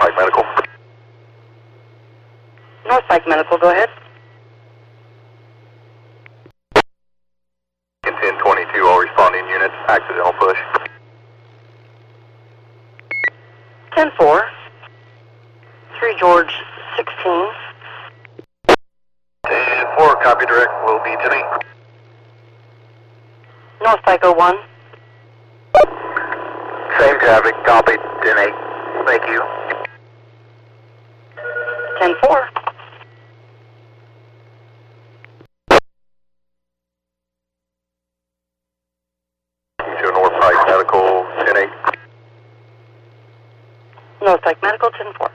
Pike Medical. North Pike Medical, go ahead. 1022, all responding units, accidental push. 10-4. 3 George 16. 10-4, copy direct, will be 10-8. North Pike 01. Same traffic, copy, 10-8. Thank you. 10-4. To North Pike Medical, 10-8. North Pike Medical 10-4.